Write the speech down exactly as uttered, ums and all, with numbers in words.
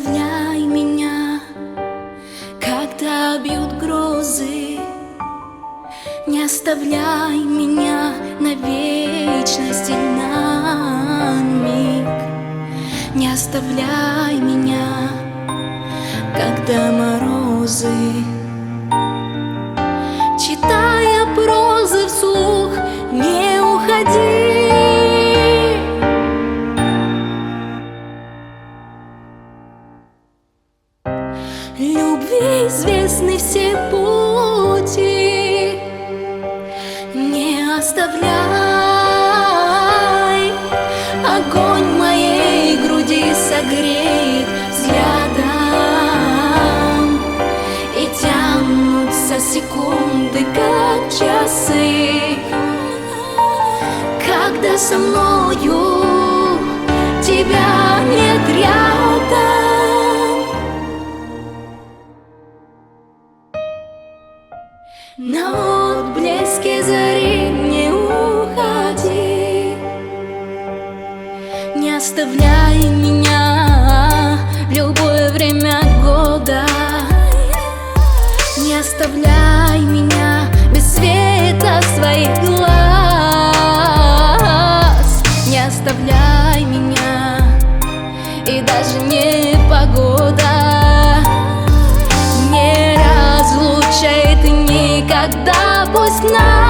оставляй меня, когда бьют грозы. Не оставляй меня на вечность и на миг. Не оставляй меня, когда морозы. Читая прозы вслух, не уходи. Любви известны все пути. Не оставляй, огонь моей груди согреет взглядом, и тянутся секунды, как часы, когда со мною тебя нет рядом. На отблеске зари не уходи. Не оставляй меня в любое время года. Не оставляй меня без света своих глаз. Не оставляй меня, и даже не погода не разлучает никогда. Пусть нас